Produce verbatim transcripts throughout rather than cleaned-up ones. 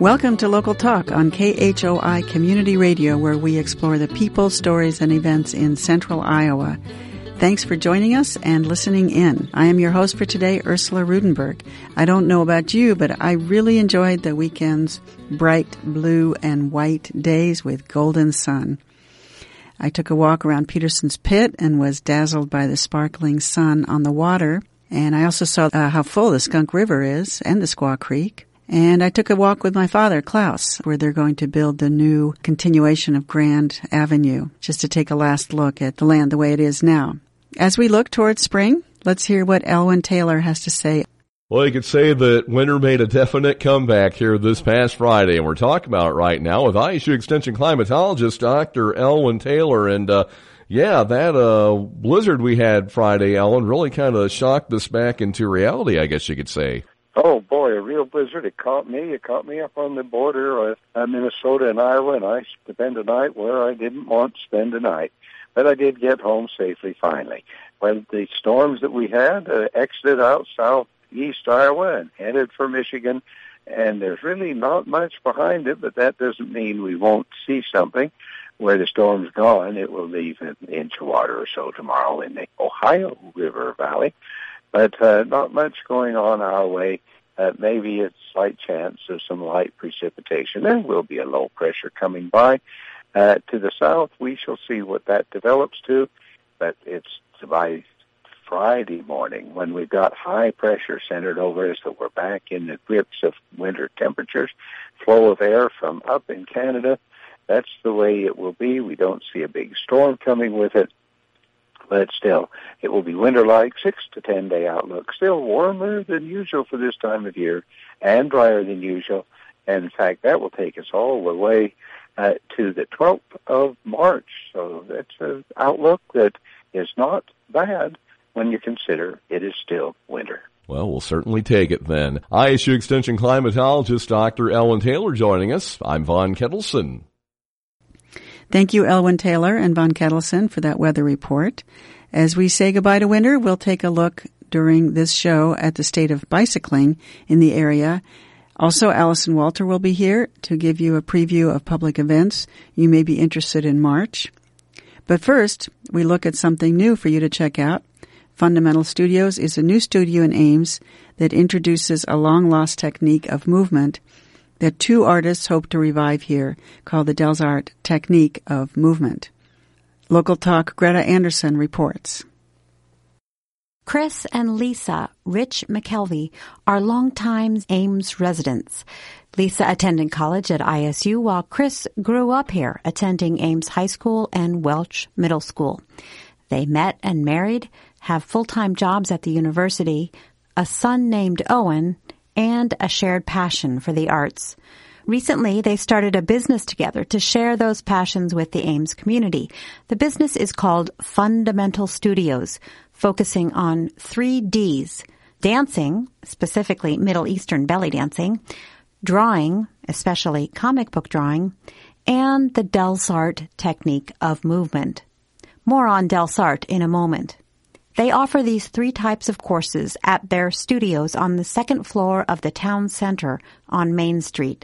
Welcome to Local Talk on K H O I Community Radio, where we explore the people, stories, and events in central Iowa. Thanks for joining us and listening in. I am your host for today, Ursula Rudenberg. I don't know about you, but I really enjoyed the weekend's bright blue and white days with golden sun. I took a walk around Peterson's Pit and was dazzled by the sparkling sun on the water. And I also saw uh, how full the Skunk River is and the Squaw Creek. And I took a walk with my father, Klaus, where they're going to build the new continuation of Grand Avenue, just to take a last look at the land the way it is now. As we look towards spring, let's hear what Elwyn Taylor has to say. Well, you could say that winter made a definite comeback here this past Friday, and we're talking about it right now with I S U Extension climatologist Doctor Elwyn Taylor. And, uh, yeah, that uh blizzard we had Friday, Elwyn, really kind of shocked us back into reality, I guess you could say. Oh, boy, a real blizzard. It caught me. It caught me up on the border of uh, Minnesota and Iowa, and I spent a night where I didn't want to spend a night. But I did get home safely finally. Well, the storms that we had uh, exited out southeast Iowa and headed for Michigan, and there's really not much behind it, but that doesn't mean we won't see something. Where the storm's gone, it will leave an inch of water or so tomorrow in the Ohio River Valley. But uh, not much going on our way. Uh, maybe a slight chance of some light precipitation. There will be a low pressure coming by. Uh, to the south, we shall see what that develops to. But it's by Friday morning when we've got high pressure centered over us that we're back in the grips of winter temperatures, flow of air from up in Canada. That's the way it will be. We don't see a big storm coming with it. But still, it will be winter-like, six to ten day outlook, still warmer than usual for this time of year and drier than usual. And in fact, that will take us all the way uh, to the twelfth of March. So that's an outlook that is not bad when you consider it is still winter. Well, we'll certainly take it then. I S U Extension climatologist Doctor Elwyn Taylor joining us. I'm Vaughn Kettleson. Thank you, Elwyn Taylor and Von Kettleson, for that weather report. As we say goodbye to winter, we'll take a look during this show at the state of bicycling in the area. Also, Allison Walter will be here to give you a preview of public events you may be interested in March. But first, we look at something new for you to check out. Fundamental Studios is a new studio in Ames that introduces a long-lost technique of movement that two artists hope to revive here, called the Delsart Technique of Movement. Local Talk Greta Anderson reports. Chris and Lisa Rich McKelvey are longtime Ames residents. Lisa attended college at I S U while Chris grew up here, attending Ames High School and Welch Middle School. They met and married, have full-time jobs at the university, a son named Owen, and a shared passion for the arts. Recently, they started a business together to share those passions with the Ames community. The business is called Fundamental Studios, focusing on three Ds: dancing, specifically Middle Eastern belly dancing, drawing, especially comic book drawing, and the Delsart technique of movement. More on Delsart in a moment. They offer these three types of courses at their studios on the second floor of the town center on Main Street.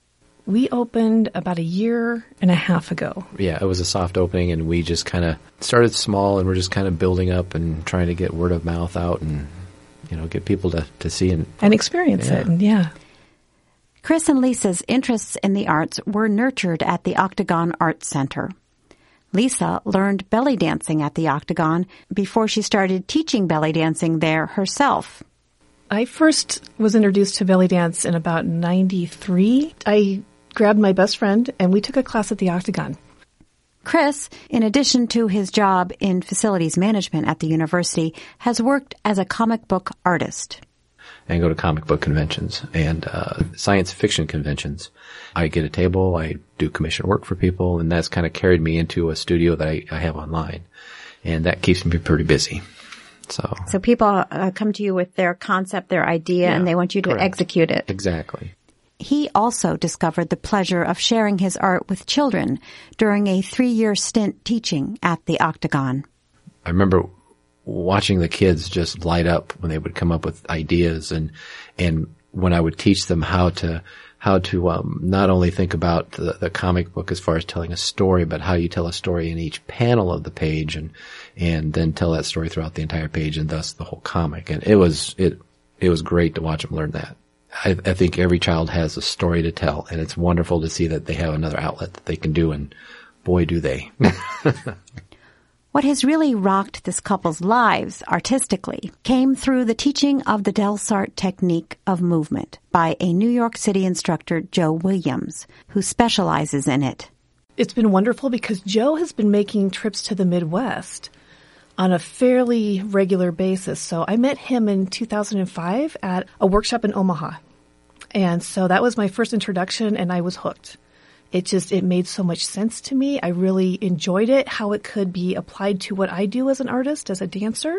We opened about a year and a half ago. Yeah, it was a soft opening, and we just kind of started small, and we're just kind of building up and trying to get word of mouth out and, you know, get people to, to see and, and experience yeah. it. And yeah. Chris and Lisa's interests in the arts were nurtured at the Octagon Arts Center. Lisa learned belly dancing at the Octagon before she started teaching belly dancing there herself. I first was introduced to belly dance in about ninety-three. I grabbed my best friend, and we took a class at the Octagon. Chris, in addition to his job in facilities management at the university, has worked as a comic book artist. And go to comic book conventions and uh science fiction conventions. I get a table, I do commission work for people, and that's kind of carried me into a studio that I, I have online. And that keeps me pretty busy. So So people uh, come to you with their concept, their idea, yeah, and they want you to correct. execute it. Exactly. He also discovered the pleasure of sharing his art with children during a three-year stint teaching at the Octagon. I remember watching the kids just light up when they would come up with ideas, and and when I would teach them how to how to um, not only think about the, the comic book as far as telling a story, but how you tell a story in each panel of the page, and and then tell that story throughout the entire page, and thus the whole comic. And it was it it was great to watch him learn that. I, I think every child has a story to tell, and it's wonderful to see that they have another outlet that they can do, and boy, do they. What has really rocked this couple's lives artistically came through the teaching of the Delsart technique of movement by a New York City instructor, Joe Williams, who specializes in it. It's been wonderful because Joe has been making trips to the Midwest on a fairly regular basis. So I met him in two thousand five at a workshop in Omaha. And so that was my first introduction, and I was hooked. It just, it made so much sense to me. I really enjoyed it, how it could be applied to what I do as an artist, as a dancer.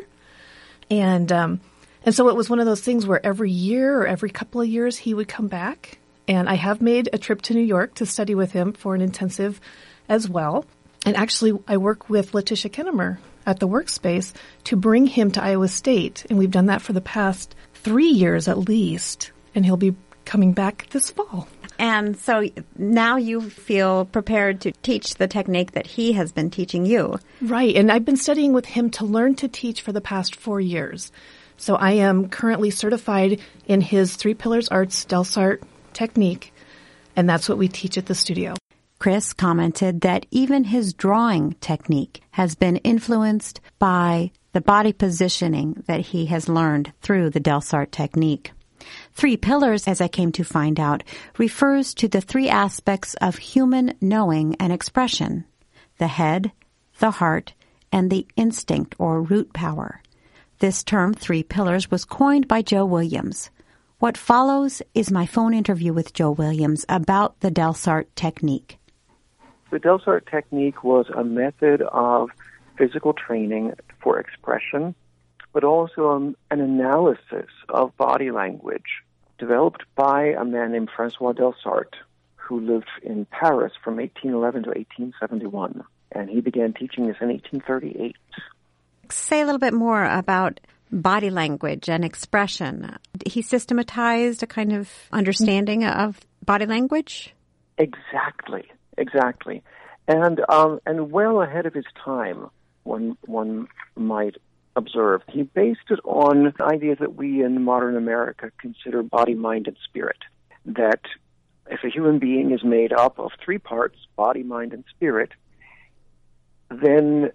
And, um, and so it was one of those things where every year or every couple of years he would come back. And I have made a trip to New York to study with him for an intensive as well. And actually, I work with Letitia Kennemer at the Workspace to bring him to Iowa State. And we've done that for the past three years at least. And he'll be coming back this fall. And so now you feel prepared to teach the technique that he has been teaching you. Right. And I've been studying with him to learn to teach for the past four years. So I am currently certified in his Three Pillars Arts Delsart technique, and that's what we teach at the studio. Chris commented that even his drawing technique has been influenced by the body positioning that he has learned through the Delsart technique. Three pillars, as I came to find out, refers to the three aspects of human knowing and expression: the head, the heart, and the instinct or root power. This term, three pillars, was coined by Joe Williams. What follows is my phone interview with Joe Williams about the Delsart technique. The Delsart technique was a method of physical training for expression, but also um, an analysis of body language developed by a man named Francois Delsart, who lived in Paris from eighteen eleven to eighteen seventy-one. And he began teaching this in eighteen thirty-eight. Say a little bit more about body language and expression. He systematized a kind of understanding of body language? Exactly, exactly. And um, and well ahead of his time, one one might observe. He based it on ideas that we in modern America consider body, mind, and spirit. That if a human being is made up of three parts, body, mind, and spirit, then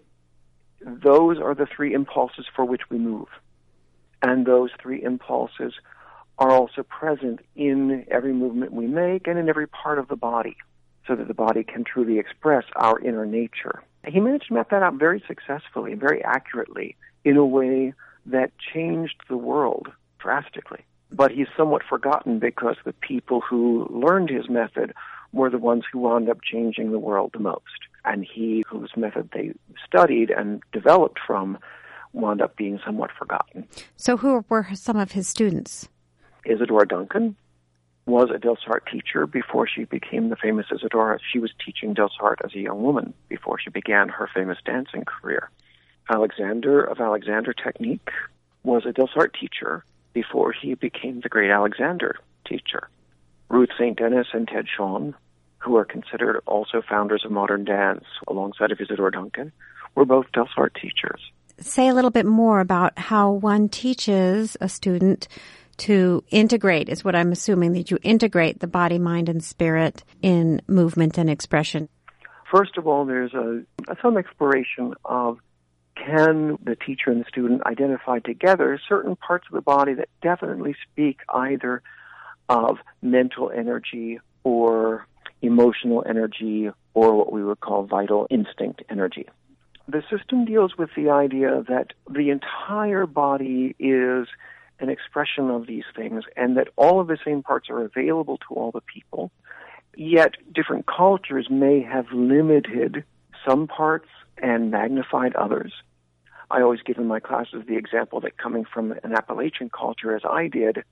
those are the three impulses for which we move. And those three impulses are also present in every movement we make and in every part of the body, so that the body can truly express our inner nature. He managed to map that out very successfully and very accurately in a way that changed the world drastically. But he's somewhat forgotten because the people who learned his method were the ones who wound up changing the world the most. And he, whose method they studied and developed from, wound up being somewhat forgotten. So who were some of his students? Isadora Duncan was a Delsart teacher before she became the famous Isadora. She was teaching Delsart as a young woman before she began her famous dancing career. Alexander of Alexander Technique was a Delsart teacher before he became the great Alexander teacher. Ruth Saint Denis and Ted Shawn, who are considered also founders of modern dance alongside of Isadora Duncan, were both Delsart teachers. Say a little bit more about how one teaches a student to integrate, is what I'm assuming, that you integrate the body, mind, and spirit in movement and expression. First of all, there's a, a some exploration of can the teacher and the student identify together certain parts of the body that definitely speak either of mental energy or emotional energy or what we would call vital instinct energy. The system deals with the idea that the entire body is an expression of these things and that all of the same parts are available to all the people, yet different cultures may have limited some parts and magnified others. I always give in my classes the example that coming from an Appalachian culture, as I did,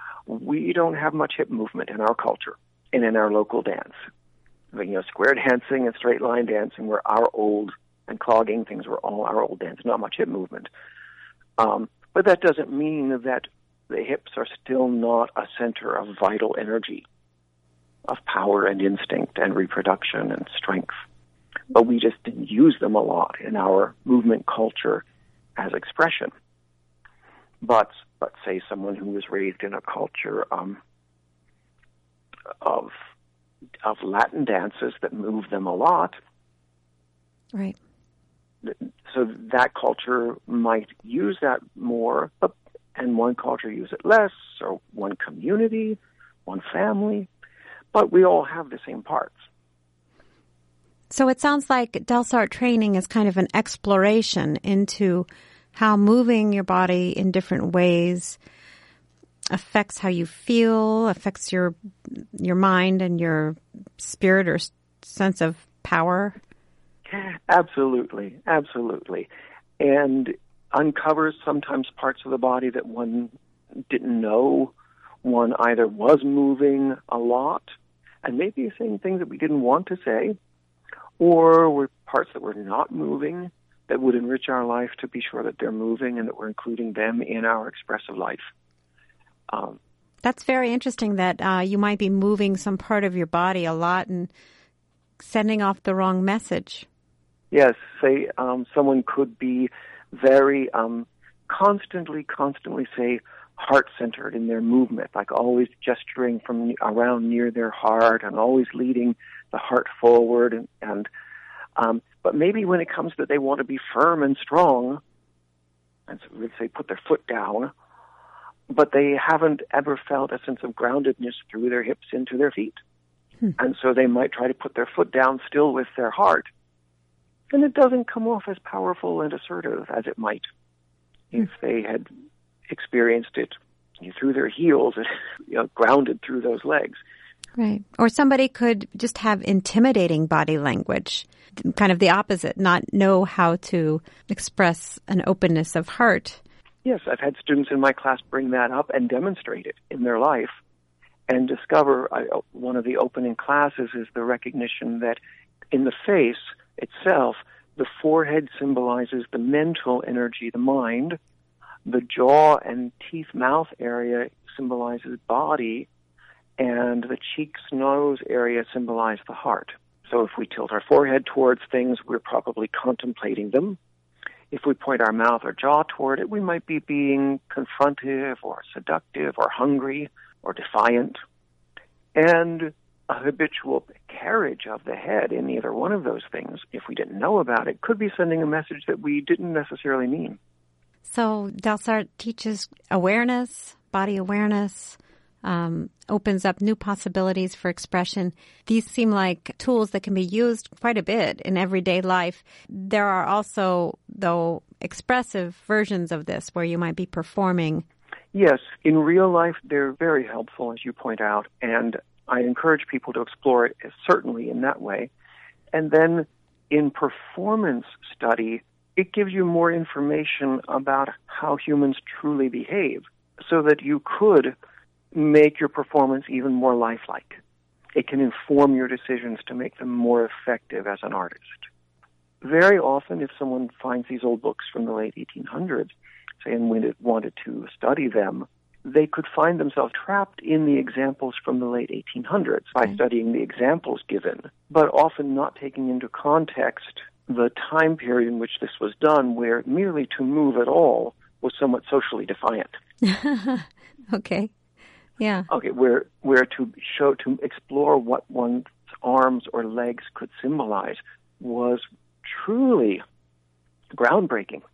we don't have much hip movement in our culture and in our local dance. You know, square dancing and straight line dancing were our old, and clogging things were all our old dance, not much hip movement. Um, but that doesn't mean that the hips are still not a center of vital energy. of power and instinct and reproduction and strength. But we just didn't use them a lot in our movement culture as expression. But, but say someone who was raised in a culture um, of of Latin dances that move them a lot, right? So that culture might use that more, but, and one culture use it less, or one community, one family, but we all have the same parts. So it sounds like Delsart training is kind of an exploration into how moving your body in different ways affects how you feel, affects your your mind and your spirit or sense of power. Absolutely, absolutely. And uncovers sometimes parts of the body that one didn't know. One either was moving a lot and maybe saying things that we didn't want to say, or were parts that were not moving that would enrich our life to be sure that they're moving and that we're including them in our expressive life. Um, That's very interesting that uh, you might be moving some part of your body a lot and sending off the wrong message. Yes, say um, someone could be very um, constantly, constantly, say, heart-centered in their movement, like always gesturing from around near their heart and always leading the heart forward. And, and um, but maybe when it comes that they want to be firm and strong, and so let's say put their foot down, but they haven't ever felt a sense of groundedness through their hips into their feet. Hmm. And so they might try to put their foot down still with their heart. And it doesn't come off as powerful and assertive as it might if they had experienced it through their heels and you know, grounded through those legs. Right. Or somebody could just have intimidating body language, kind of the opposite, not know how to express an openness of heart. Yes, I've had students in my class bring that up and demonstrate it in their life and discover I, one of the opening classes is the recognition that in the face itself, the forehead symbolizes the mental energy, the mind. The jaw and teeth-mouth area symbolizes body, and the cheeks, nose area symbolize the heart. So if we tilt our forehead towards things, we're probably contemplating them. If we point our mouth or jaw toward it, we might be being confrontive or seductive or hungry or defiant. And a habitual carriage of the head in either one of those things, if we didn't know about it, could be sending a message that we didn't necessarily mean. So Delsart teaches awareness, body awareness, um, opens up new possibilities for expression. These seem like tools that can be used quite a bit in everyday life. There are also, though, expressive versions of this where you might be performing. Yes, in real life, they're very helpful, as you point out, and I encourage people to explore it certainly in that way. And then in performance study, it gives you more information about how humans truly behave so that you could make your performance even more lifelike. It can inform your decisions to make them more effective as an artist. Very often, if someone finds these old books from the late eighteen hundreds, say, and wanted to study them, they could find themselves trapped in the examples from the late eighteen hundreds by okay. studying the examples given, but often not taking into context the time period in which this was done, where merely to move at all was somewhat socially defiant. Okay. Yeah. Okay, where where to show, to explore what one's arms or legs could symbolize was truly groundbreaking.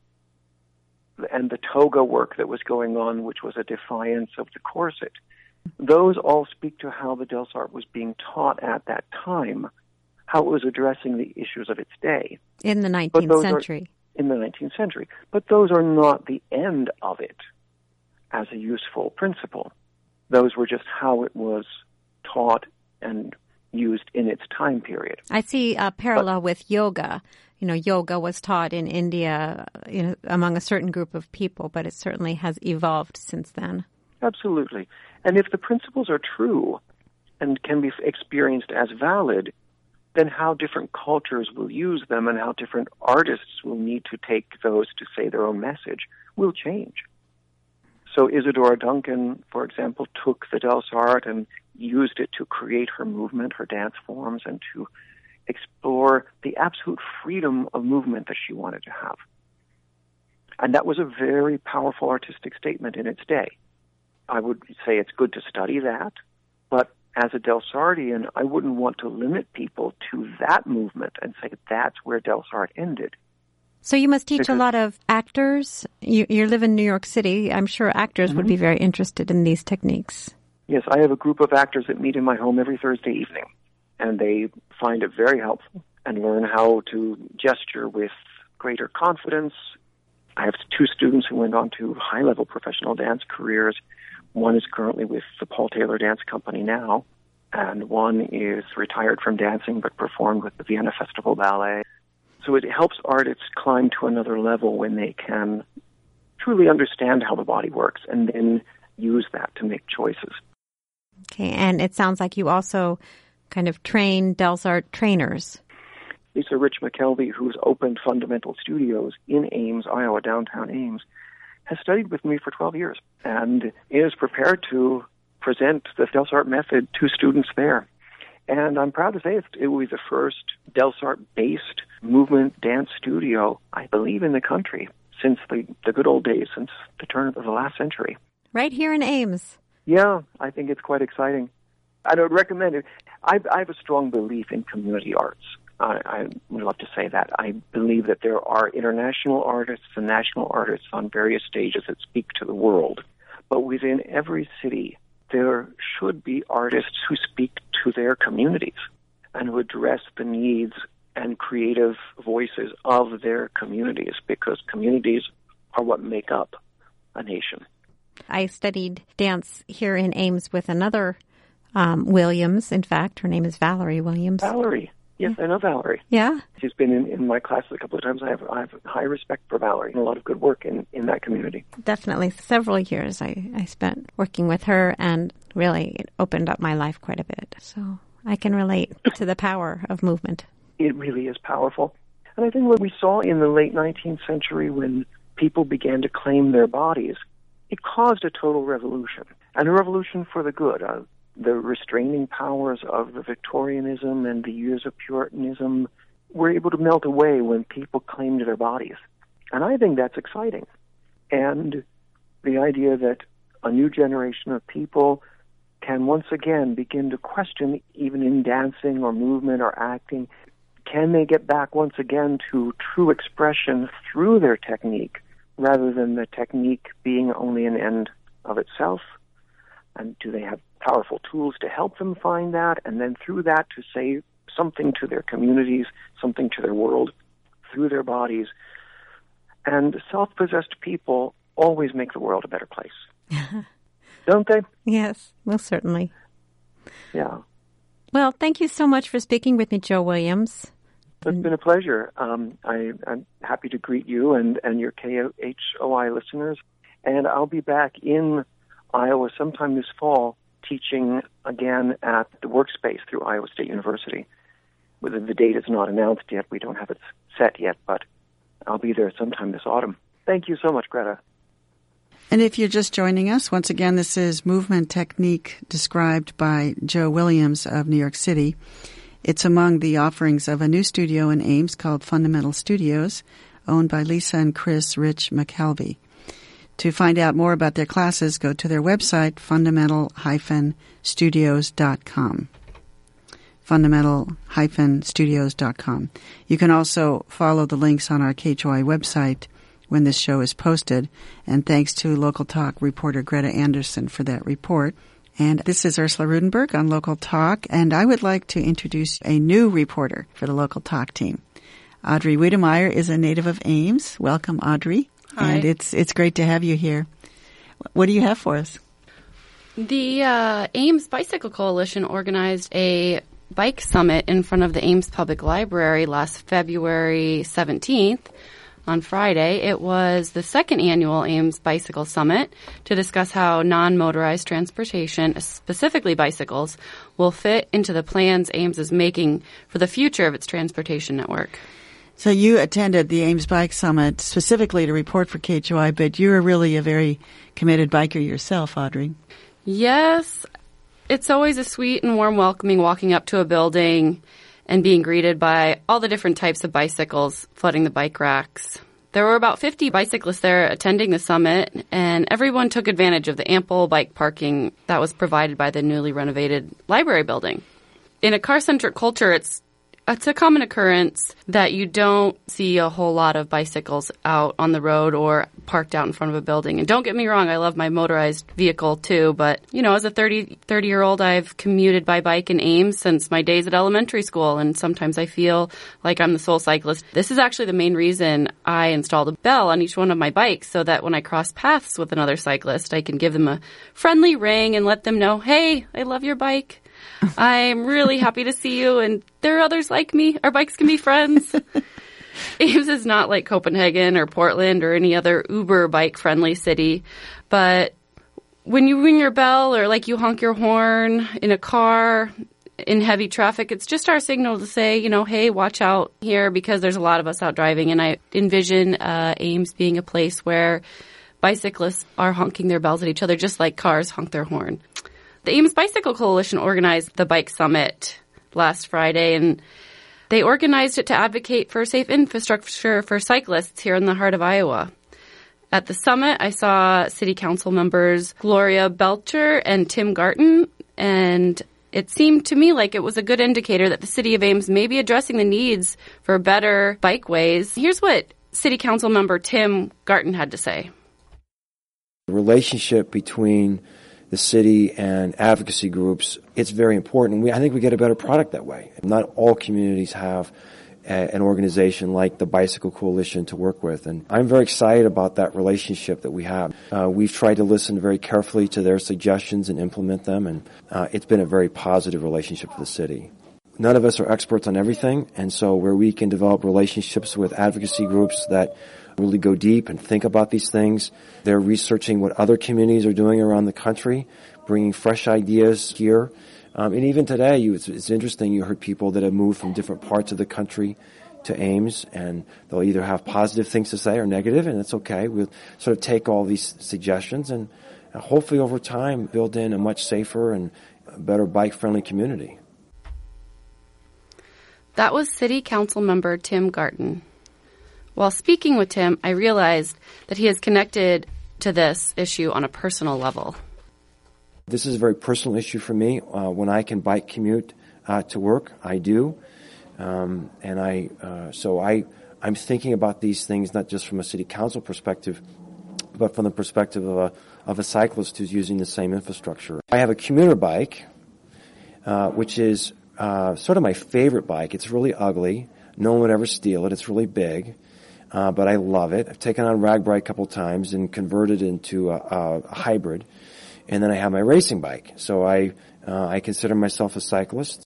And the toga work that was going on, which was a defiance of the corset, those all speak to how the Delsart was being taught at that time, how it was addressing the issues of its day. In the nineteenth century. Are, in the nineteenth century. But those are not the end of it as a useful principle. Those were just how it was taught and used in its time period. I see a parallel but, with yoga. You know, yoga was taught in India you know, among a certain group of people, but it certainly has evolved since then. Absolutely. And if the principles are true and can be experienced as valid, then how different cultures will use them and how different artists will need to take those to say their own message will change. So Isadora Duncan, for example, took the Delsarte and used it to create her movement, her dance forms, and to explore the absolute freedom of movement that she wanted to have. And that was a very powerful artistic statement in its day. I would say it's good to study that, but as a Delsartean, I wouldn't want to limit people to that movement and say that's where Delsarte ended. So you must teach Because, a lot of actors. You, you live in New York City. I'm sure actors mm-hmm. would be very interested in these techniques. Yes, I have a group of actors that meet in my home every Thursday evening, and they find it very helpful and learn how to gesture with greater confidence. I have two students who went on to high-level professional dance careers. One is currently with the Paul Taylor Dance Company now, and one is retired from dancing but performed with the Vienna Festival Ballet. So it helps artists climb to another level when they can truly understand how the body works and then use that to make choices. Okay, and it sounds like you also kind of train Delsarte trainers. Lisa Rich McKelvey, who's opened Fundamental Studios in Ames, Iowa, downtown Ames, has studied with me for twelve years and is prepared to present the Delsarte method to students there. And I'm proud to say it will be the first Delsarte-based movement dance studio, I believe, in the country since the, the good old days, since the turn of the last century. Right here in Ames. Yeah, I think it's quite exciting. I would recommend it. I, I have a strong belief in community arts. I, I would love to say that. I believe that there are international artists and national artists on various stages that speak to the world. But within every city, there should be artists who speak to their communities and who address the needs and creative voices of their communities, because communities are what make up a nation. I studied dance here in Ames with another um, Williams. In fact, her name is Valerie Williams. Valerie. Yes, I know Valerie. Yeah? She's been in, in my classes a couple of times. I have, I have high respect for Valerie and a lot of good work in, in that community. Definitely. Several years I, I spent working with her, and really it opened up my life quite a bit. So I can relate to the power of movement. It really is powerful. And I think what we saw in the late nineteenth century when people began to claim their bodies, it caused a total revolution, and a revolution for the good. Uh, the restraining powers of the Victorianism and the years of Puritanism were able to melt away when people claimed their bodies. And I think that's exciting. And the idea that a new generation of people can once again begin to question, even in dancing or movement or acting, can they get back once again to true expression through their technique, rather than the technique being only an end of itself? And do they have powerful tools to help them find that, and then through that to say something to their communities, something to their world, through their bodies? And self-possessed people always make the world a better place. Don't they? Yes, most certainly. Yeah. Well, thank you so much for speaking with me, Jo Williams. It's been a pleasure. Um, I, I'm happy to greet you and, and your K H O I listeners. And I'll be back in Iowa sometime this fall teaching again at the Workspace through Iowa State University. Whether the date is not announced yet, we don't have it set yet, but I'll be there sometime this autumn. Thank you so much, Greta. And if you're just joining us, once again, this is Movement Technique described by Jo Williams of New York City. It's among the offerings of a new studio in Ames called Fundamental Studios, owned by Lisa and Chris Rich McKelvey. To find out more about their classes, go to their website, fundamental dash studios dot com. fundamental dash studios dot com. You can also follow the links on our K H O I website when this show is posted. And thanks to Local Talk reporter Greta Anderson for that report. And this is Ursula Rudenberg on Local Talk, and I would like to introduce a new reporter for the Local Talk team. Audrey Wiedemeyer is a native of Ames. Welcome, Audrey. Hi. And it's it's great to have you here. What do you have for us? The uh, Ames Bicycle Coalition organized a bike summit in front of the Ames Public Library last February seventeenth. On Friday, it was the second annual Ames Bicycle Summit to discuss how non-motorized transportation, specifically bicycles, will fit into the plans Ames is making for the future of its transportation network. So you attended the Ames Bike Summit specifically to report for K H O I, but you're really a very committed biker yourself, Audrey. Yes. It's always a sweet and warm welcoming walking up to a building and being greeted by all the different types of bicycles flooding the bike racks. There were about fifty bicyclists there attending the summit, and everyone took advantage of the ample bike parking that was provided by the newly renovated library building. In a car-centric culture, it's It's a common occurrence that you don't see a whole lot of bicycles out on the road or parked out in front of a building. And don't get me wrong, I love my motorized vehicle too, but, you know, as a thirty, thirty-year-old, I've commuted by bike in Ames since my days at elementary school, and sometimes I feel like I'm the sole cyclist. This is actually the main reason I installed a bell on each one of my bikes, so that when I cross paths with another cyclist, I can give them a friendly ring and let them know, hey, I love your bike. I'm really happy to see you, and there are others like me. Our bikes can be friends. Ames is not like Copenhagen or Portland or any other uber bike-friendly city, but when you ring your bell or like you honk your horn in a car in heavy traffic, it's just our signal to say, you know, hey, watch out here, because there's a lot of us out driving, and I envision uh, Ames being a place where bicyclists are honking their bells at each other just like cars honk their horn. The Ames Bicycle Coalition organized the Bike Summit last Friday, and they organized it to advocate for safe infrastructure for cyclists here in the heart of Iowa. At the summit, I saw City Council members Gloria Belcher and Tim Garton, and it seemed to me like it was a good indicator that the City of Ames may be addressing the needs for better bikeways. Here's what City Council member Tim Garton had to say. The relationship between the city and advocacy groups, it's very important. We, I think we get a better product that way. Not all communities have a, an organization like the Bicycle Coalition to work with, and I'm very excited about that relationship that we have. Uh, we've tried to listen very carefully to their suggestions and implement them, and uh, it's been a very positive relationship for the city. None of us are experts on everything, and so where we can develop relationships with advocacy groups that really go deep and think about these things. They're researching what other communities are doing around the country, bringing fresh ideas here. Um, and even today, you, it's, it's interesting, you heard people that have moved from different parts of the country to Ames, and they'll either have positive things to say or negative, and it's okay. We'll sort of take all these suggestions and hopefully over time build in a much safer and better bike-friendly community. That was City Council member Tim Garton. While speaking with Tim, I realized that he is connected to this issue on a personal level. This is a very personal issue for me. Uh, when I can bike commute uh, to work, I do. Um, and I, uh, so I, I'm thinking about these things not just from a city council perspective, but from the perspective of a, of a cyclist who's using the same infrastructure. I have a commuter bike, uh, which is uh, sort of my favorite bike. It's really ugly. No one would ever steal it. It's really big. Uh, but I love it. I've taken on RagBike a couple times and converted into a, a, a hybrid. And then I have my racing bike. So I uh, I consider myself a cyclist.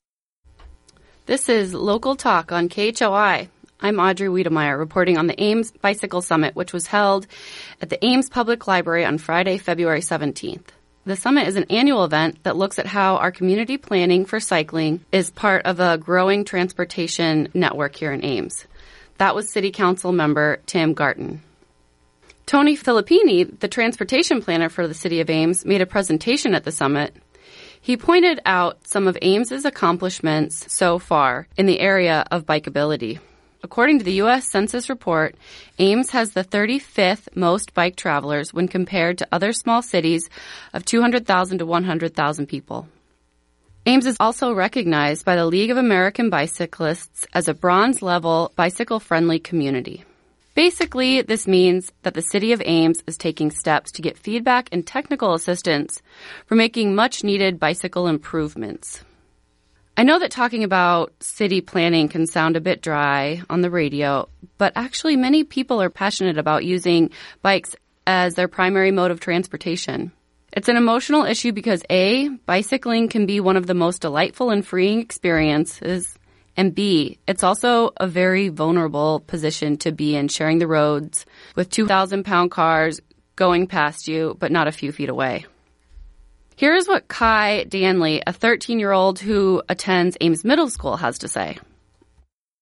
This is Local Talk on K H O I. I'm Audrey Wiedemeyer reporting on the Ames Bicycle Summit, which was held at the Ames Public Library on Friday, February seventeenth. The summit is an annual event that looks at how our community planning for cycling is part of a growing transportation network here in Ames. That was City Council member Tim Garton. Tony Filippini, the transportation planner for the City of Ames, made a presentation at the summit. He pointed out some of Ames's accomplishments so far in the area of bikeability. According to the U S Census report, Ames has the thirty-fifth most bike travelers when compared to other small cities of two hundred thousand to one hundred thousand people. Ames is also recognized by the League of American Bicyclists as a bronze-level bicycle-friendly community. Basically, this means that the City of Ames is taking steps to get feedback and technical assistance for making much-needed bicycle improvements. I know that talking about city planning can sound a bit dry on the radio, but actually many people are passionate about using bikes as their primary mode of transportation. It's an emotional issue because A, bicycling can be one of the most delightful and freeing experiences, and B, it's also a very vulnerable position to be in, sharing the roads with two thousand pound cars going past you, but not a few feet away. Here's what Kai Danley, a thirteen-year-old who attends Ames Middle School, has to say.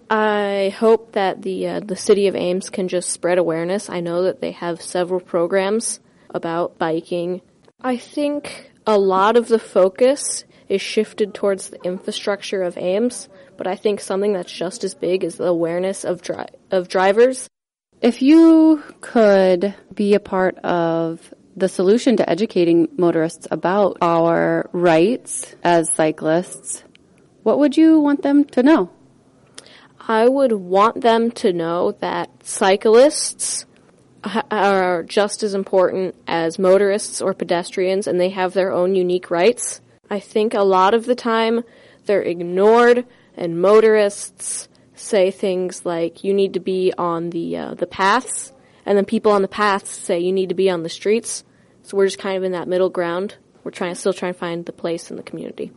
I hope that the uh, the city of Ames can just spread awareness. I know that they have several programs about biking. I think a lot of the focus is shifted towards the infrastructure of Ames, but I think something that's just as big is the awareness of dri- of drivers. If you could be a part of the solution to educating motorists about our rights as cyclists, what would you want them to know? I would want them to know that cyclists are just as important as motorists or pedestrians, and they have their own unique rights. I think a lot of the time they're ignored, and motorists say things like, you need to be on the uh, the paths, and then people on the paths say you need to be on the streets. So we're just kind of in that middle ground. We're trying, still trying to find the place in the community.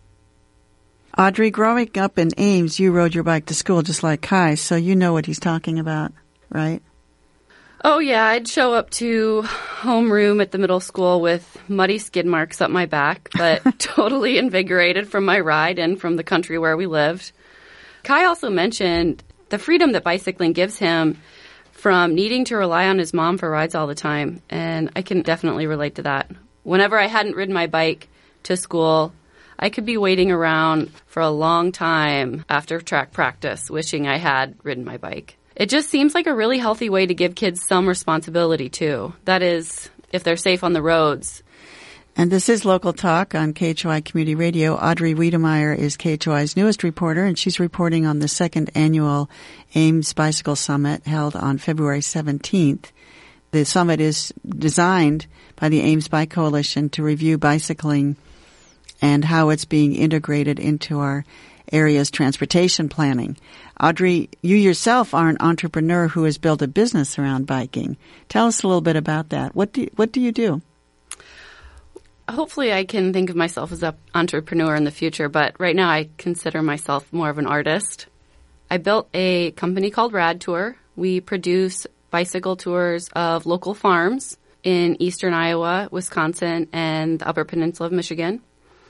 Audrey, growing up in Ames, you rode your bike to school just like Kai, so you know what he's talking about, right? Oh, yeah. I'd show up to homeroom at the middle school with muddy skid marks up my back, but totally invigorated from my ride and from the country where we lived. Kai also mentioned the freedom that bicycling gives him from needing to rely on his mom for rides all the time, and I can definitely relate to that. Whenever I hadn't ridden my bike to school, I could be waiting around for a long time after track practice, wishing I had ridden my bike. It just seems like a really healthy way to give kids some responsibility, too. That is, if they're safe on the roads. And this is Local Talk on K H O I Community Radio. Audrey Wiedemeyer is K H O I's newest reporter, and she's reporting on the second annual Ames Bicycle Summit held on February seventeenth. The summit is designed by the Ames Bike Coalition to review bicycling and how it's being integrated into our area's transportation planning. Audrey, you yourself are an entrepreneur who has built a business around biking. Tell us a little bit about that. What do you, what do you do? Hopefully I can think of myself as an entrepreneur in the future, but right now I consider myself more of an artist. I built a company called Rad Tour. We produce bicycle tours of local farms in eastern Iowa, Wisconsin, and the Upper Peninsula of Michigan.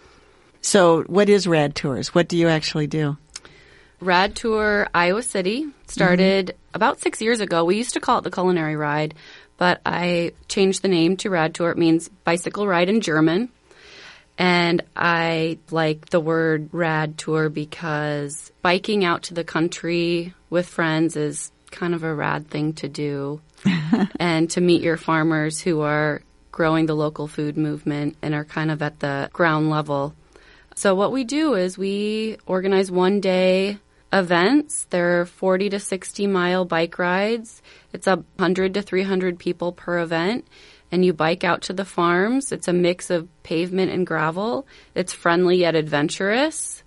So what is Rad Tours? What do you actually do? Rad Tour Iowa City started mm-hmm. about six years ago. We used to call it the Culinary Ride, but I changed the name to Rad Tour. It means bicycle ride in German. And I like the word Rad Tour because biking out to the country with friends is kind of a rad thing to do. And to meet your farmers who are growing the local food movement and are kind of at the ground level. So what we do is we organize one-day events. They're forty to sixty mile bike rides. It's one hundred to three hundred people per event. And you bike out to the farms. It's a mix of pavement and gravel. It's friendly yet adventurous.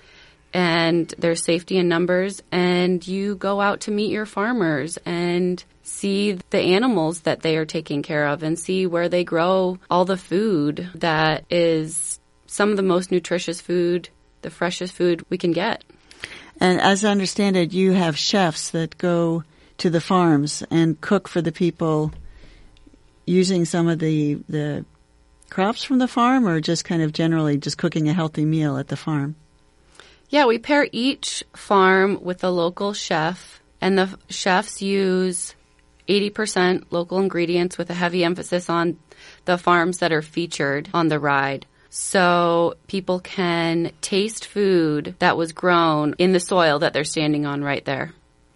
And there's safety in numbers. And you go out to meet your farmers and see the animals that they are taking care of and see where they grow all the food that is some of the most nutritious food, the freshest food we can get. And as I understand it, you have chefs that go to the farms and cook for the people using some of the the crops from the farm, or just kind of generally just cooking a healthy meal at the farm? Yeah, we pair each farm with a local chef, and the chefs use eighty percent local ingredients with a heavy emphasis on the farms that are featured on the ride. So people can taste food that was grown in the soil that they're standing on right there.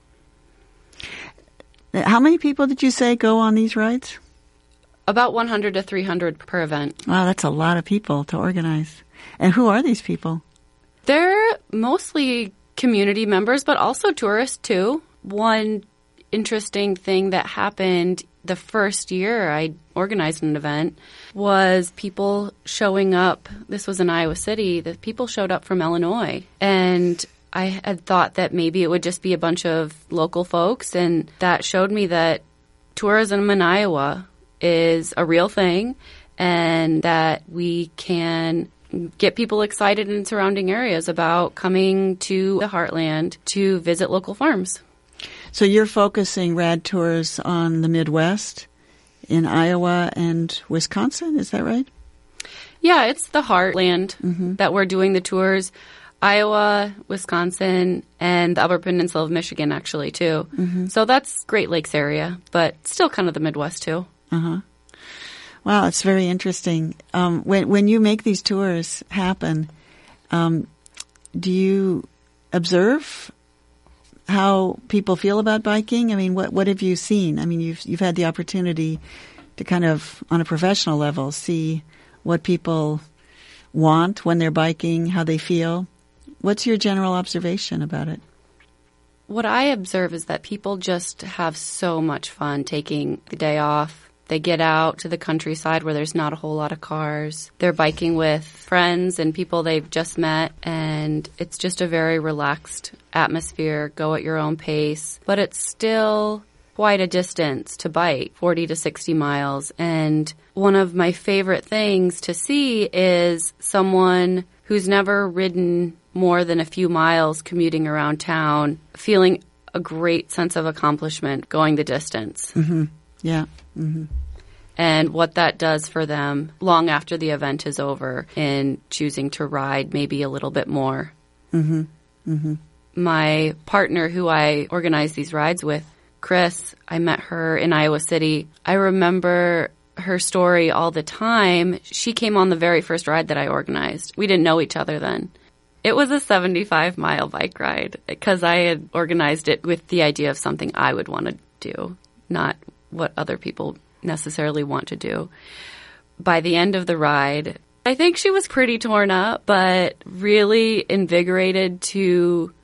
How many people did you say go on these rides? About one hundred to three hundred per event. Wow, that's a lot of people to organize. And who are these people? They're mostly community members, but also tourists too. One interesting thing that happened the first year I organized an event was people showing up. This was in Iowa City. The people showed up from Illinois. And I had thought that maybe it would just be a bunch of local folks. And that showed me that tourism in Iowa is a real thing and that we can get people excited in surrounding areas about coming to the heartland to visit local farms. So you're focusing Rad Tours on the Midwest in Iowa and Wisconsin, is that right? Yeah, it's the heartland mm-hmm. that we're doing the tours. Iowa, Wisconsin, and the Upper Peninsula of Michigan, actually, too. Mm-hmm. So that's Great Lakes area, but still kind of the Midwest, too. Uh-huh. Wow, it's very interesting. Um, when when you make these tours happen, um, do you observe how people feel about biking? I mean, what what have you seen? I mean, you've you've had the opportunity to kind of, on a professional level, see what people want when they're biking, how they feel. What's your general observation about it? What I observe is that people just have so much fun taking the day off. They get out to the countryside where there's not a whole lot of cars. They're biking with friends and people they've just met, and it's just a very relaxed atmosphere. Go at your own pace. But it's still quite a distance to bike, forty to sixty miles. And one of my favorite things to see is someone who's never ridden more than a few miles commuting around town, feeling a great sense of accomplishment going the distance. Mm-hmm. Yeah. Mm-hmm. And what that does for them long after the event is over in choosing to ride maybe a little bit more. Mm-hmm. Mm-hmm. My partner who I organize these rides with, Chris, I met her in Iowa City. I remember her story all the time. She came on the very first ride that I organized. We didn't know each other then. It was a seventy-five mile bike ride because I had organized it with the idea of something I would want to do, not what other people necessarily want to do. By the end of the ride, I think she was pretty torn up, but really invigorated to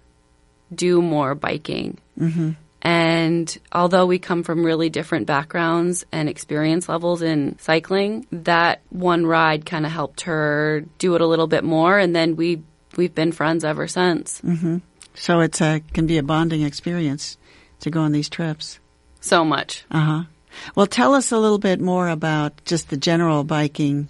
do more biking. Mm-hmm. And although we come from really different backgrounds and experience levels in cycling, that one ride kind of helped her do it a little bit more, and then we we've been friends ever since. Mm-hmm. So it's a can be a bonding experience to go on these trips. So much. Uh-huh. Well, tell us a little bit more about just the general biking,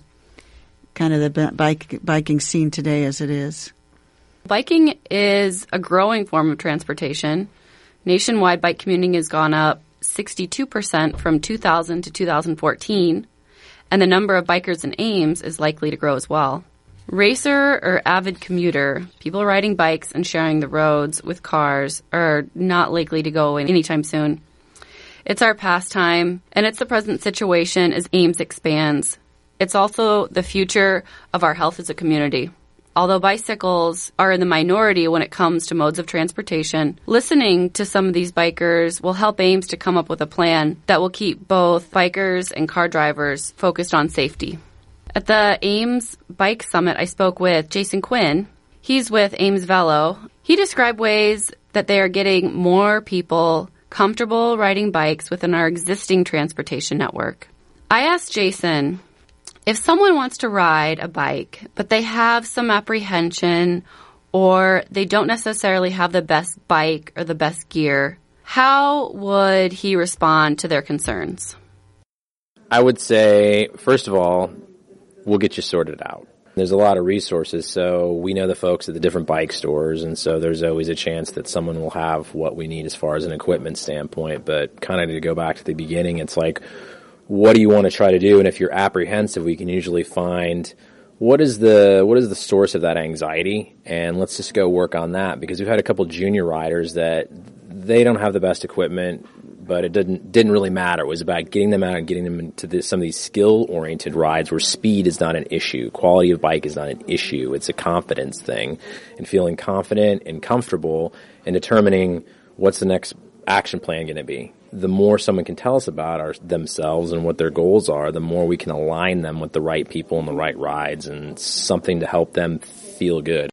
kind of the bike biking scene today as it is. Biking is a growing form of transportation. Nationwide bike commuting has gone up sixty-two percent from two thousand to two thousand fourteen, and the number of bikers in Ames is likely to grow as well. Racer or avid commuter, people riding bikes and sharing the roads with cars, are not likely to go away anytime soon. It's our pastime, and it's the present situation as Ames expands. It's also the future of our health as a community. Although bicycles are in the minority when it comes to modes of transportation, listening to some of these bikers will help Ames to come up with a plan that will keep both bikers and car drivers focused on safety. At the Ames Bike Summit, I spoke with Jason Quinn. He's with Ames Velo. He described ways that they are getting more people comfortable riding bikes within our existing transportation network. I asked Jason, if someone wants to ride a bike, but they have some apprehension or they don't necessarily have the best bike or the best gear, how would he respond to their concerns? I would say, first of all, we'll get you sorted out. There's a lot of resources, so we know the folks at the different bike stores, and so there's always a chance that someone will have what we need as far as an equipment standpoint. But kind of to go back to the beginning, it's like, what do you want to try to do? And if you're apprehensive, we can usually find what is the what is the source of that anxiety, and let's just go work on that. Because we've had a couple junior riders that they don't have the best equipment, but it didn't didn't really matter. It was about getting them out and getting them into this, some of these skill-oriented rides where speed is not an issue. Quality of bike is not an issue. It's a confidence thing. And feeling confident and comfortable and determining what's the next action plan going to be. The more someone can tell us about our, themselves and what their goals are, the more we can align them with the right people and the right rides and something to help them feel good.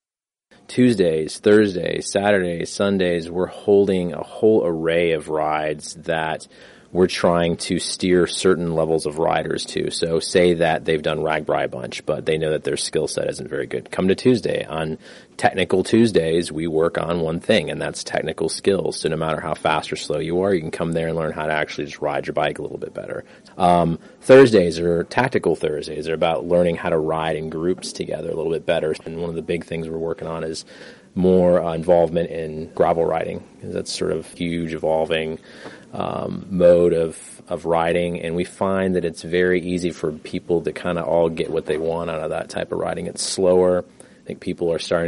Tuesdays, Thursdays, Saturdays, Sundays, we're holding a whole array of rides that we're trying to steer certain levels of riders to. So say that they've done RAGBRAI bunch, but they know that their skill set isn't very good. Come to Tuesday. On Technical Tuesdays, we work on one thing, and that's technical skills. So no matter how fast or slow you are, you can come there and learn how to actually just ride your bike a little bit better. Um, Thursdays are Tactical Thursdays. They're about learning how to ride in groups together a little bit better. And one of the big things we're working on is more uh, involvement in gravel riding. That's sort of huge evolving um, mode of, of riding, and we find that it's very easy for people to kind of all get what they want out of that type of riding. It's slower. I think people are starting to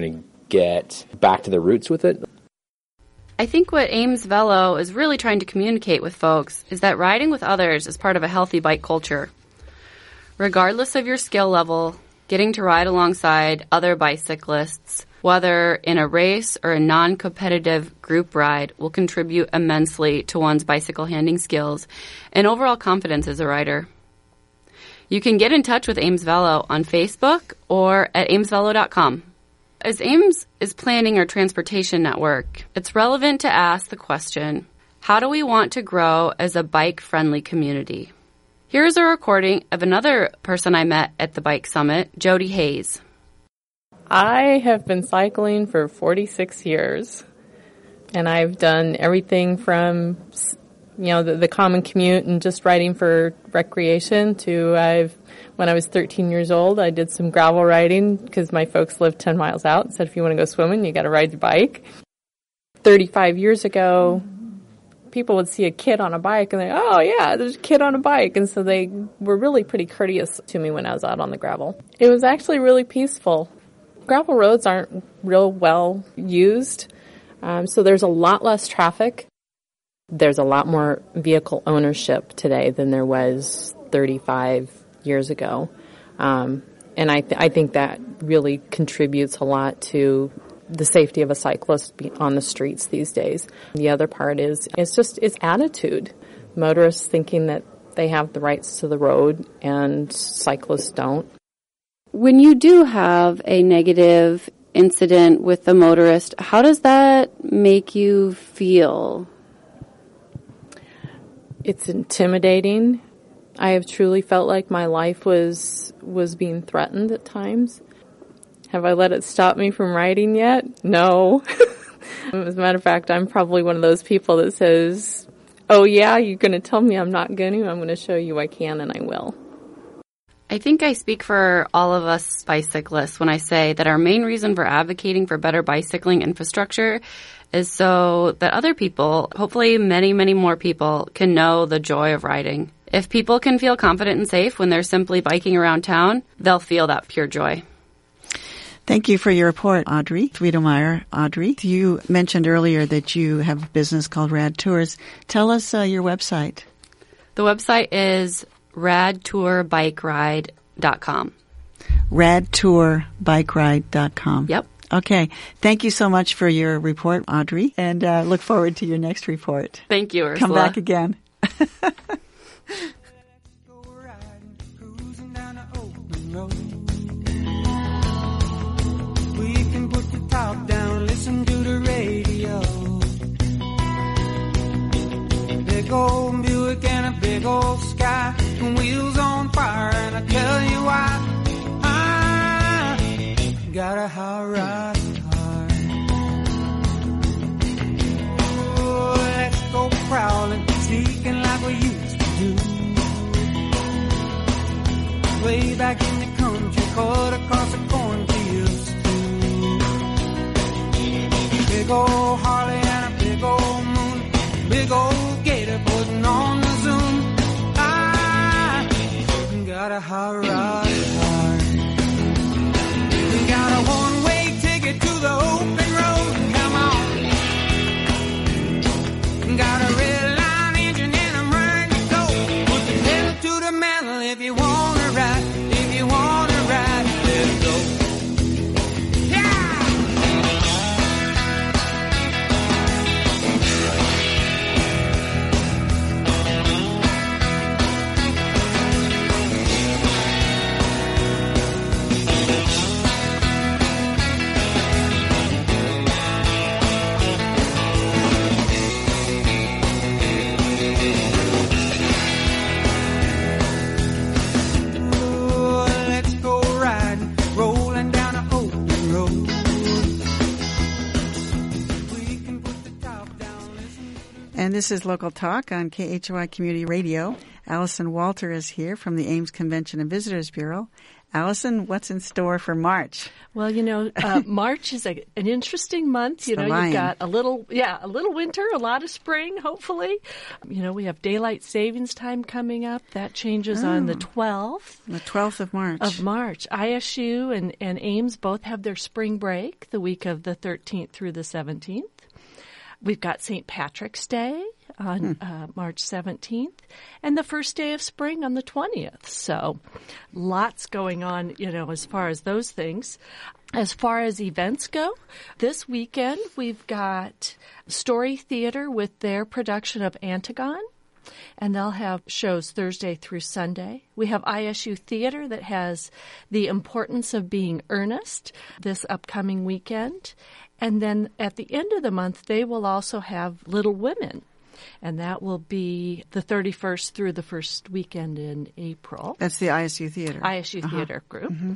get back to the roots with it. I think what Ames Velo is really trying to communicate with folks is that riding with others is part of a healthy bike culture. Regardless of your skill level, getting to ride alongside other bicyclists, whether in a race or a non-competitive group ride, will contribute immensely to one's bicycle handling skills and overall confidence as a rider. You can get in touch with Ames Velo on Facebook or at ames velo dot com. As Ames is planning our transportation network, it's relevant to ask the question, how do we want to grow as a bike-friendly community? Here's a recording of another person I met at the Bike Summit, Jody Hayes. I have been cycling for forty-six years, and I've done everything from, you know, the, the common commute and just riding for recreation to I've, when I was thirteen years old, I did some gravel riding because my folks lived ten miles out and said, if you want to go swimming, you got to ride your bike. thirty-five years ago, people would see a kid on a bike and they, oh yeah, there's a kid on a bike. And so they were really pretty courteous to me when I was out on the gravel. It was actually really peaceful. Gravel roads aren't real well used, um, so there's a lot less traffic. There's a lot more vehicle ownership today than there was thirty-five years ago. Um, and I, th- I think that really contributes a lot to the safety of a cyclist on the streets these days. The other part is it's just it's attitude. Motorists thinking that they have the rights to the road and cyclists don't. When you do have a negative incident with the motorist, how does that make you feel? It's intimidating. I have truly felt like my life was was being threatened at times. Have I let it stop me from riding yet? No. As a matter of fact, I'm probably one of those people that says, oh yeah, you're going to tell me I'm not going to? I'm going to show you I can and I will. I think I speak for all of us bicyclists when I say that our main reason for advocating for better bicycling infrastructure is so that other people, hopefully many, many more people, can know the joy of riding. If people can feel confident and safe when they're simply biking around town, they'll feel that pure joy. Thank you for your report, Audrey Wiedemeyer. Audrey, you mentioned earlier that you have a business called Rad Tours. Tell us uh, your website. The website is rad tour bike ride dot com. rad tour bike ride dot com. Yep. Okay. Thank you so much for your report, Audrey, and uh, look forward to your next report. Thank you, Ursula. Come back again. We can put the top down, listen to the radio. Big old Buick and a big old sky, and wheels on fire, and I tell you why. I got a hot rod heart. Oh, let's go prowling, sneaking like we used to do. Way back in the country, cut across the cornfields too. Big old Harley and a big old moon, big old gator putting on the zoom. I got a hot rod heart. Got a one-way ticket to the open road. Come on. Got a red line engine and I'm ready to go. Put the pedal to the metal if you wanna ride. If you wanna ride, let's go. And this is Local Talk on K H O I Community Radio. Allison Walter is here from the Ames Convention and Visitors Bureau. Allison, what's in store for March? Well, you know, uh, March is a, an interesting month. You the know, lion. You've got a little, yeah, a little winter, a lot of spring, hopefully. You know, we have daylight savings time coming up. That changes Oh. on the twelfth. The twelfth of March. Of March. I S U and, and Ames both have their spring break the week of the thirteenth through the seventeenth. We've got Saint Patrick's Day on Hmm. uh, March seventeenth and the first day of spring on the twentieth. So lots going on, you know, as far as those things. As far as events go, this weekend we've got Story Theater with their production of Antigone. And they'll have shows Thursday through Sunday. We have I S U Theater that has The Importance of Being Earnest this upcoming weekend. And then at the end of the month, they will also have Little Women. And that will be the thirty-first through the first weekend in April. That's the I S U Theater. I S U Uh-huh. Theater group. Mhm.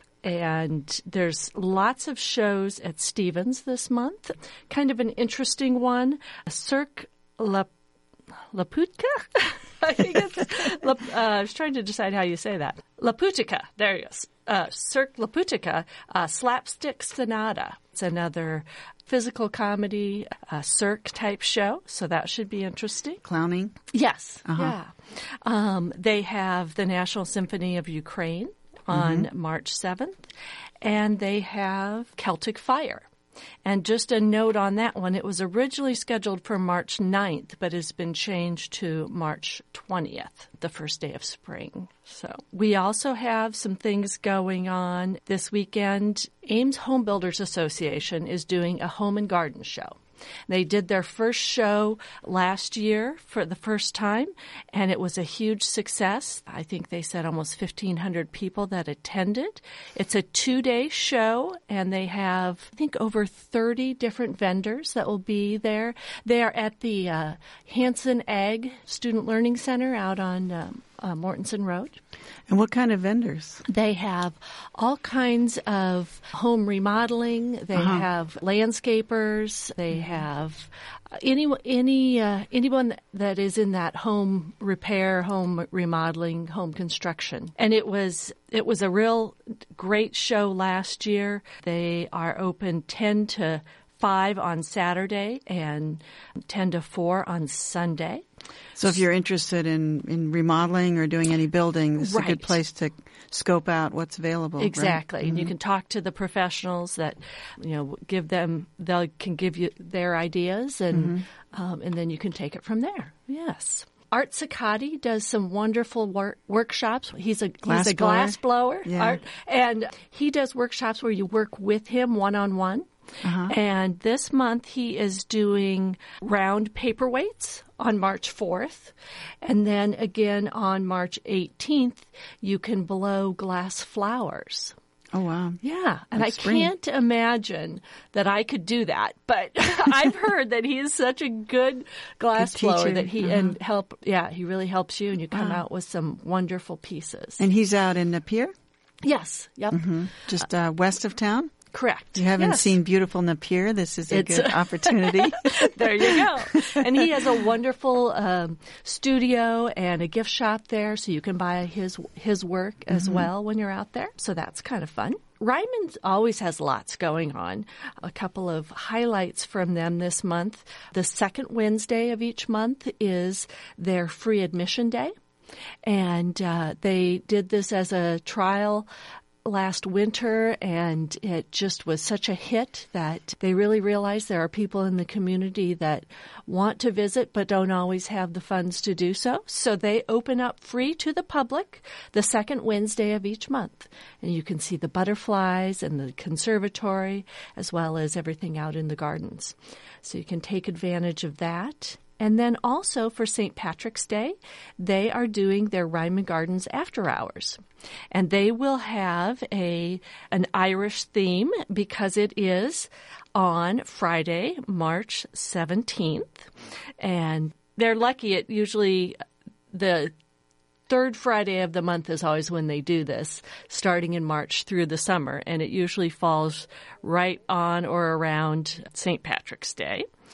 And there's lots of shows at Stevens this month. Kind of an interesting one. Cirque La Laputka? I think it's, La, uh, I was trying to decide how you say that. Laputica. There it is. Uh, Cirque Laputica, uh, Slapstick Sonata. It's another physical comedy, uh, cirque type show, so that should be interesting. Clowning? Yes. Uh-huh. Yeah. Um, they have the National Symphony of Ukraine on Mhm. March seventh, and they have Celtic Fire. And just a note on that one, it was originally scheduled for March ninth, but has been changed to March twentieth, the first day of spring. So we also have some things going on this weekend. Ames Home Builders Association is doing a home and garden show. They did their first show last year for the first time, and it was a huge success. I think they said almost fifteen hundred people that attended. It's a two-day show, and they have, I think, over thirty different vendors that will be there. They are at the uh, Hanson Ag Student Learning Center out on um, uh, Mortensen Road. And what kind of vendors? They have all kinds of home remodeling. They Uh-huh. have landscapers. They have any any uh, anyone that is in that home repair, home remodeling, home construction. And it was it was a real great show last year. They are open ten to five on Saturday and ten to four on Sunday. So if you're interested in, in remodeling or doing any building, this is a good Right. place to scope out what's available. right? Exactly. And you Mhm. can talk to the professionals that, you know, give them, they can give you their ideas and, Mhm. um, and then you can take it from there. Yes. Art Sakati does some wonderful work, workshops. He's a Glass he's a blower? glass blower, Yeah. Art, and he does workshops where you work with him one on one. Uh-huh. And this month he is doing round paperweights on March fourth. And then again on March eighteenth, you can blow glass flowers. Oh, wow. Yeah. And That's I spring. can't imagine that I could do that, but I've heard that he is such a good glass Good blower teacher. that he, Uh-huh. and help, yeah, he really helps you and you come Wow. out with some wonderful pieces. And he's out in Napier? yes. Yep. hmm Just uh, west of town? Correct. You haven't Yes. seen beautiful Napier. This is a It's- good opportunity. There you go. And he has a wonderful um, studio and a gift shop there, so you can buy his his work as Mhm. well when you're out there. So that's kind of fun. Ryman always has lots going on. A couple of highlights from them this month. The second Wednesday of each month is their free admission day. And uh, they did this as a trial last winter, and it just was such a hit that they really realized there are people in the community that want to visit but don't always have the funds to do so. So they open up free to the public the second Wednesday of each month. And you can see the butterflies and the conservatory as well as everything out in the gardens. So you can take advantage of that. And then also for Saint Patrick's Day, they are doing their Ryman Gardens after hours. And they will have a an Irish theme because it is on Friday, March seventeenth. And they're lucky. It usually, the third Friday of the month is always when they do this, starting in March through the summer. And it usually falls right on or around Saint Patrick's Day.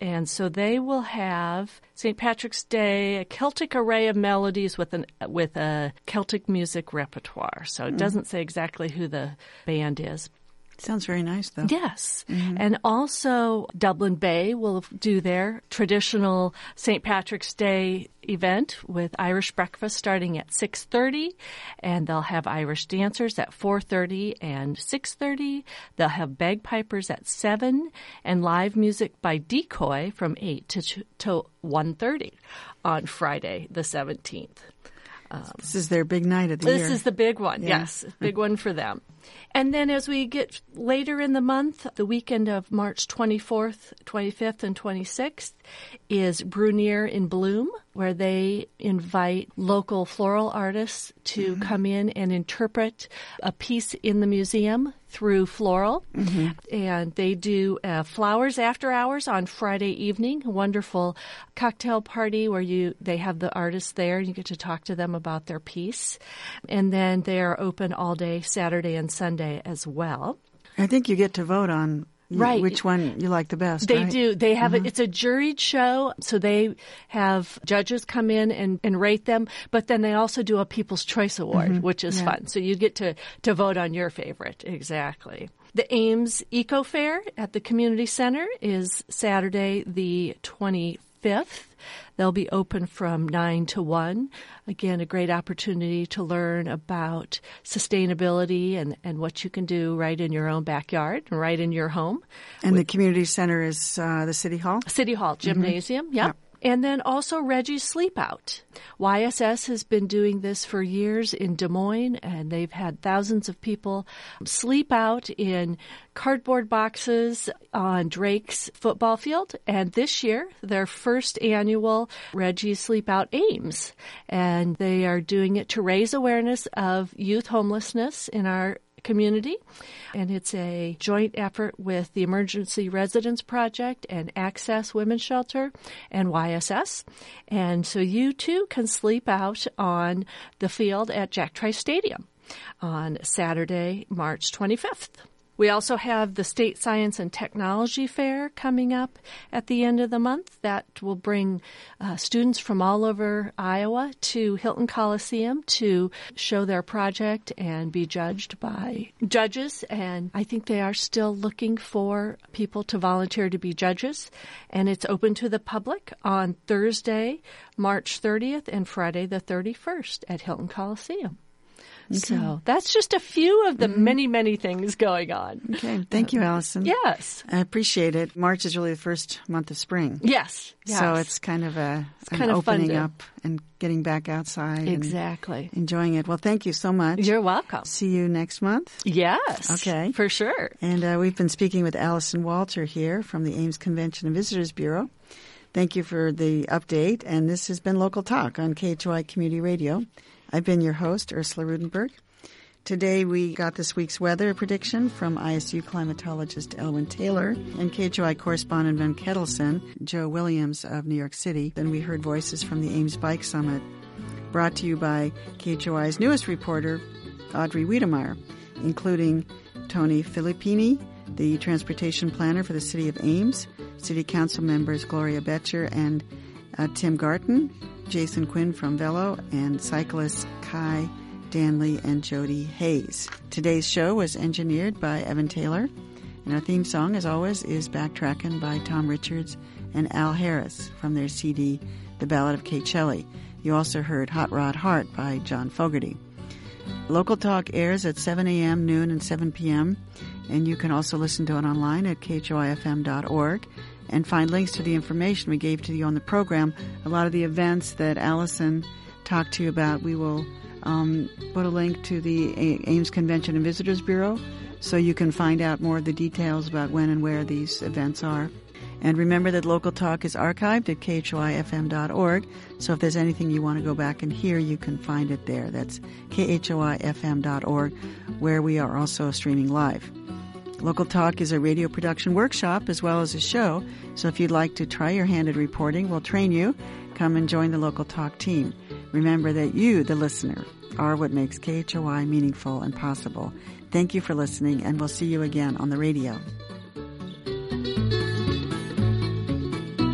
And so they will have Saint Patrick's Day, a Celtic array of melodies with an with a Celtic music repertoire. So it doesn't say exactly who the band is. Sounds very nice, though. Yes. Mm-hmm. And also Dublin Bay will do their traditional Saint Patrick's Day event with Irish breakfast starting at six thirty, and they'll have Irish dancers at four thirty and six thirty. They'll have bagpipers at seven and live music by Decoy from eight to, to one thirty on Friday the seventeenth. Um, this is their big night of the this year. This is the big one, yeah. yes. Big one for them. And then as we get later in the month, the weekend of March twenty-fourth, twenty-fifth, and twenty-sixth is Brunier in Bloom, where they invite local floral artists to mm-hmm. come in and interpret a piece in the museum through floral. Mm-hmm. And they do uh, flowers after hours on Friday evening, a wonderful cocktail party where you they have the artists there and you get to talk to them about their piece. And then they are open all day Saturday and Sunday as well. I think you get to vote on right. which one you like the best. They right? do. They have mm-hmm. a, it's a juried show, so they have judges come in and, and rate them, but then they also do a People's Choice Award, mm-hmm. which is yeah. fun. So you get to, to vote on your favorite. Exactly. The Ames Eco Fair at the Community Center is Saturday the twenty-fifth. They'll be open from nine to one. Again, a great opportunity to learn about sustainability and, and what you can do right in your own backyard, right in your home. And With, the community center is uh, the City Hall? City Hall, gymnasium, mm-hmm. yep. yep. And then also Reggie's Sleep Out. Y S S has been doing this for years in Des Moines, and they've had thousands of people sleep out in cardboard boxes on Drake's football field. And this year, their first annual Reggie's Sleep Out Ames. And they are doing it to raise awareness of youth homelessness in our community, and it's a joint effort with the Emergency Residence Project and Access Women's Shelter and Y S S. And so you too can sleep out on the field at Jack Trice Stadium on Saturday, March twenty-fifth. We also have the State Science and Technology Fair coming up at the end of the month. That will bring uh, students from all over Iowa to Hilton Coliseum to show their project and be judged by judges. And I think they are still looking for people to volunteer to be judges. And it's open to the public on Thursday, March thirtieth and Friday the thirty-first at Hilton Coliseum. Okay. So that's just a few of the mm-hmm. many, many things going on. Okay. Thank you, Allison. Yes. I appreciate it. March is really the first month of spring. Yes. yes. So it's kind of a it's an kind of opening fun to... up and getting back outside. Exactly. And enjoying it. Well, thank you so much. You're welcome. See you next month. Yes. Okay. For sure. And uh, we've been speaking with Allison Walter here from the Ames Convention and Visitors Bureau. Thank you for the update. And this has been Local Talk on K H O I Community Radio. I've been your host, Ursula Rudenberg. Today we got this week's weather prediction from I S U climatologist Elwyn Taylor and K H O I correspondent Van Kettleson, Joe Williams of New York City. Then we heard voices from the Ames Bike Summit, brought to you by K H O I's newest reporter, Audrey Wiedemeyer, including Tony Filippini, the transportation planner for the city of Ames, city council members Gloria Betcher and uh, Tim Garton, Jason Quinn from Velo, and cyclists Kai Danley and Jody Hayes. Today's show was engineered by Evan Taylor, and our theme song, as always, is Backtrackin' by Tom Richards and Al Harris from their C D, The Ballad of Kate Shelley. You also heard Hot Rod Heart by John Fogerty. Local Talk airs at seven a.m., noon, and seven p.m., and you can also listen to it online at K H O I F M dot org and find links to the information we gave to you on the program. A lot of the events that Allison talked to you about, we will Um, put a link to the Ames Convention and Visitors Bureau so you can find out more of the details about when and where these events are. And remember that Local Talk is archived at K H O I F M dot org, so if there's anything you want to go back and hear, you can find it there. That's K H O I F M dot org, where we are also streaming live. Local Talk is a radio production workshop as well as a show, so if you'd like to try your hand at reporting, we'll train you. Come and join the Local Talk team. Remember that you, the listener, are what makes K H O I meaningful and possible. Thank you for listening, and we'll see you again on the radio.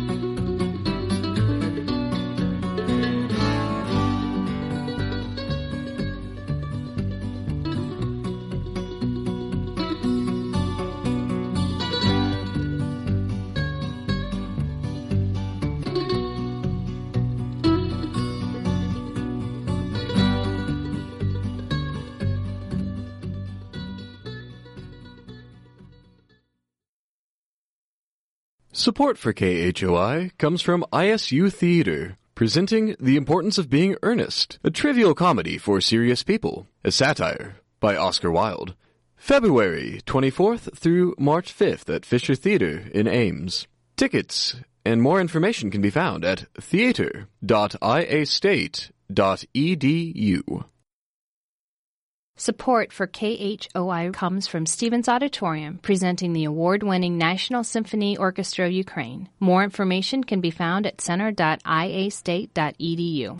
Support for K H O I comes from I S U Theater, presenting The Importance of Being Earnest, a trivial comedy for serious people, a satire by Oscar Wilde. February twenty-fourth through March fifth at Fisher Theater in Ames. Tickets and more information can be found at theater dot i a state dot e d u. Support for K H O I comes from Stevens Auditorium, presenting the award-winning National Symphony Orchestra of Ukraine. More information can be found at center dot i a state dot e d u.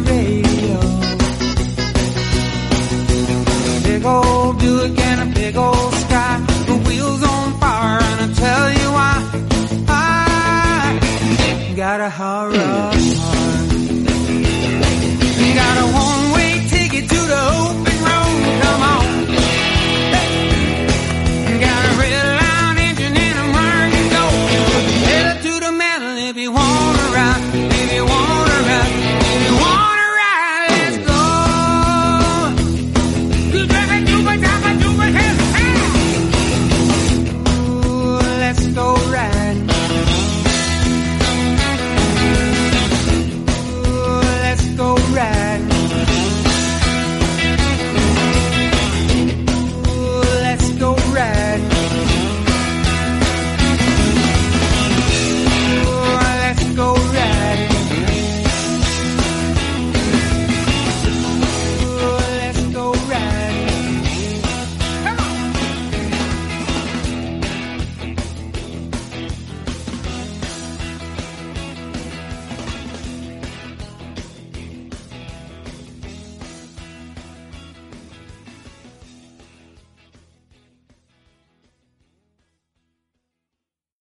Big old Buick and a big old